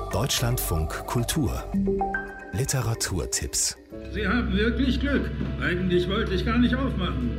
Deutschlandfunk Kultur Literaturtipps. Sie haben wirklich Glück. Eigentlich wollte ich gar nicht aufmachen.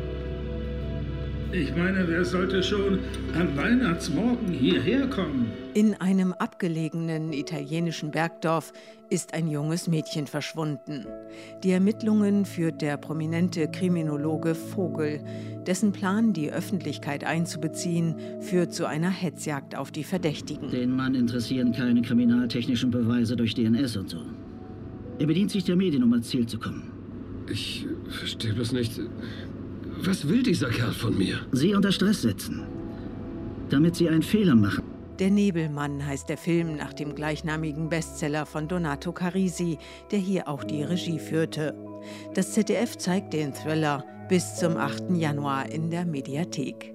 Ich meine, wer sollte schon am Weihnachtsmorgen hierher kommen? In einem abgelegenen italienischen Bergdorf ist ein junges Mädchen verschwunden. Die Ermittlungen führt der prominente Kriminologe Vogel. Dessen Plan, die Öffentlichkeit einzubeziehen, führt zu einer Hetzjagd auf die Verdächtigen. Den Mann interessieren keine kriminaltechnischen Beweise durch DNS und so. Er bedient sich der Medien, um ans Ziel zu kommen. Ich verstehe bloß nicht. Was will dieser Kerl von mir? Sie unter Stress setzen, damit Sie einen Fehler machen. Der Nebelmann heißt der Film nach dem gleichnamigen Bestseller von Donato Carisi, der hier auch die Regie führte. Das ZDF zeigt den Thriller bis zum 8. Januar in der Mediathek.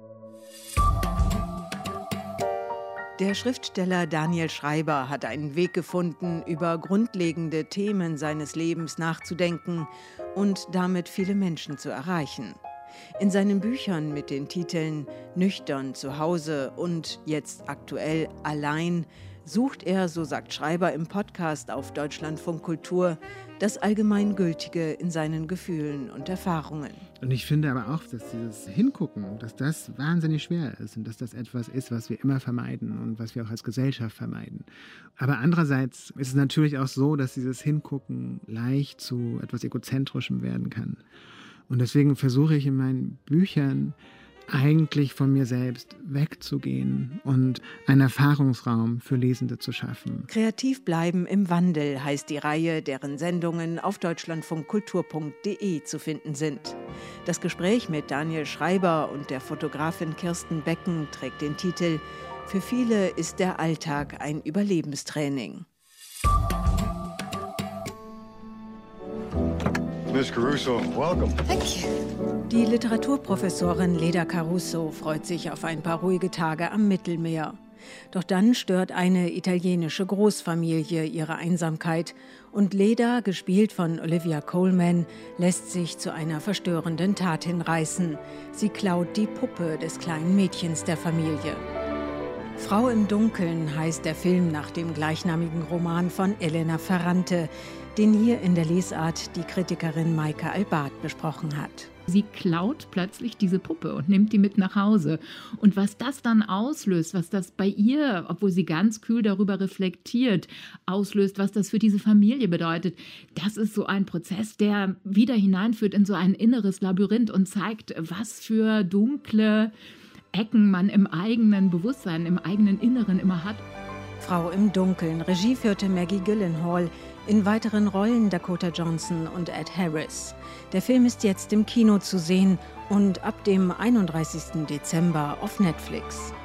Der Schriftsteller Daniel Schreiber hat einen Weg gefunden, über grundlegende Themen seines Lebens nachzudenken und damit viele Menschen zu erreichen. In seinen Büchern mit den Titeln Nüchtern zu Hause und jetzt aktuell Allein sucht er, so sagt Schreiber im Podcast auf Deutschlandfunk Kultur, das Allgemeingültige in seinen Gefühlen und Erfahrungen. Und ich finde aber auch, dass dieses Hingucken, dass das wahnsinnig schwer ist und dass das etwas ist, was wir immer vermeiden und was wir auch als Gesellschaft vermeiden. Aber andererseits ist es natürlich auch so, dass dieses Hingucken leicht zu etwas Egozentrischem werden kann. Und deswegen versuche ich in meinen Büchern eigentlich von mir selbst wegzugehen und einen Erfahrungsraum für Lesende zu schaffen. Kreativ bleiben im Wandel heißt die Reihe, deren Sendungen auf deutschlandfunkkultur.de zu finden sind. Das Gespräch mit Daniel Schreiber und der Fotografin Kirsten Becken trägt den Titel »Für viele ist der Alltag ein Überlebenstraining«. Miss Caruso, welcome. Thank you. Die Literaturprofessorin Leda Caruso freut sich auf ein paar ruhige Tage am Mittelmeer. Doch dann stört eine italienische Großfamilie ihre Einsamkeit und Leda, gespielt von Olivia Colman, lässt sich zu einer verstörenden Tat hinreißen. Sie klaut die Puppe des kleinen Mädchens der Familie. Frau im Dunkeln heißt der Film nach dem gleichnamigen Roman von Elena Ferrante, den hier in der Lesart die Kritikerin Maike Albart besprochen hat. Sie klaut plötzlich diese Puppe und nimmt die mit nach Hause. Und was das dann auslöst, was das bei ihr, obwohl sie ganz kühl darüber reflektiert, auslöst, was das für diese Familie bedeutet, das ist so ein Prozess, der wieder hineinführt in so ein inneres Labyrinth und zeigt, was für dunkle Ecken man im eigenen Bewusstsein, im eigenen Inneren immer hat. Frau im Dunkeln, Regie führte Maggie Gyllenhaal, in weiteren Rollen Dakota Johnson und Ed Harris. Der Film ist jetzt im Kino zu sehen und ab dem 31. Dezember auf Netflix.